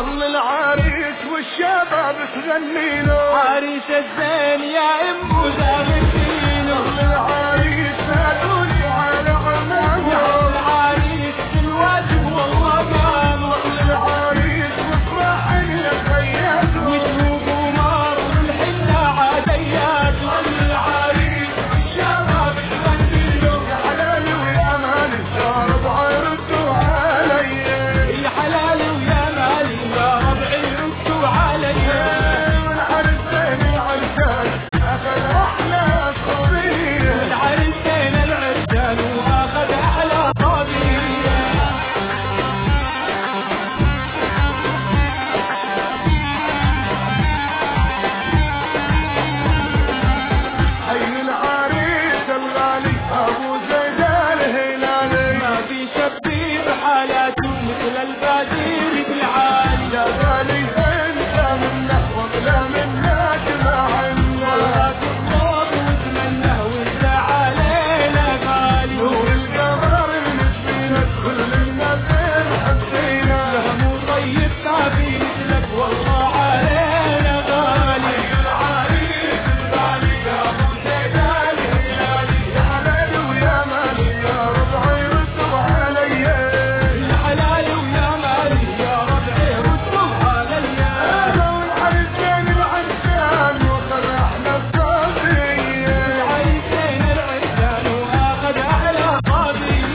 ظل العريس والشباب تغني له عريس الزين يا ام زاغتين ظل العريس نادوني على عمامه العريس الواجب والله قام ظل العريس وافرحن لخياته وشوف ومار والحنة عاديات ظل العريس والشباب تغني له يا حلالي ويا مالي الشارب عيردوا علي يا حلالي ويا مالي يا ربعي ردوا علي والعرسين العرسان أخذ أحلى صبية العرسين العرسان واخذ احلى صبيه حي العريس الغالي أبو زيد الهلالي ما في شبي بحالاته مثل البدير بالعالي يا غالي انت منه وبلا منك معنا والله تطلب وتمنى وانت علينا غالي والقمر المسكينة كل الناس محبينا مو طيب ما في مثلك والله علينا غالي العريس الغالي يا ابو زيد الهلالي يا حلالي ويا مالي يا ربعي ردوا علي يا حلالي ويا مالي يا ربعي ردوا علي انا والعرسين العرسان وخذ احلى الصبيه العريسين العرسان واخذ احلى صبيه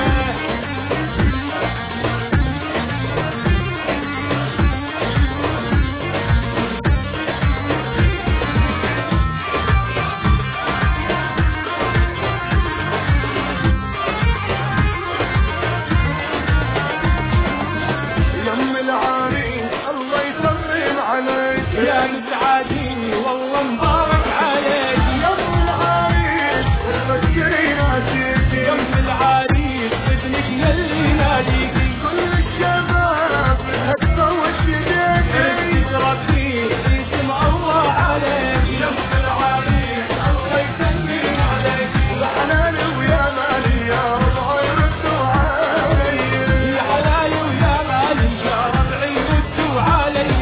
يم العريس الله يسلم عليك يا متعاديني والله مبارك عليك يم العريس الفكرين جيتي يم العريس ابنك يلي ناديكي كل الشباب هكذا وش يديكي ربي اسم الله عليك يم العريس الله يسلم عليك وحلالي ويا مالي يا ربعي ردوا علي يا حلالي ويا مالي يا ربعي ردوا علي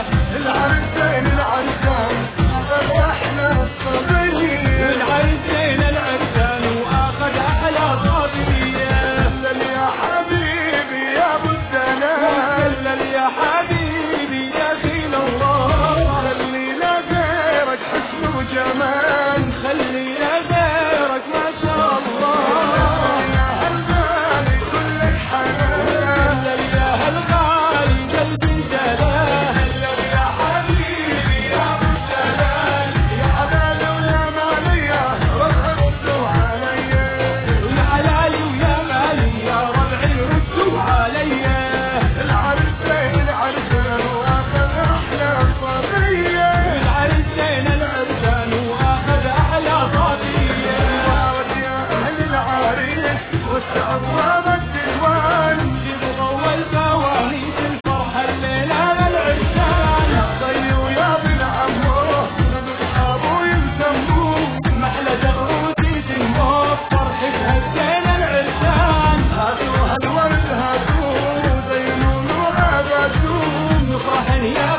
العرسين العرسان أخذ أحلى الصبية العرسين العرسان واخذ احلى صبيه هلل يا حبيبي يا ابو الدلال هلل يا حبيبي يا خيل الله خلينا غيرك حسن وجمال خلينا غيرك ما شاء الله يا هالغالي كلك حنان هلل يا هالغالي قلبي دلال هلل يا حبيبي يا ابو الدلال يا حلال ويا مالي يا ربع ردوا علي يا حلالي ويا مالي يا ربعي ردوا علي العرسين العرسان واخذ احلى صبيه العرسين العرسان واخذ احلى صبيه وارد يا اهل العريس واستعظم الديوان يبغوا الفوانيس الفرحه الليله العرسان يا طي ويا ابن عمو اصحابه يسموه محلى زغروتي تنموت فرحة هالزين العرسان هاتوا هالورد هاتوا زينون وعبدوه نفرح يا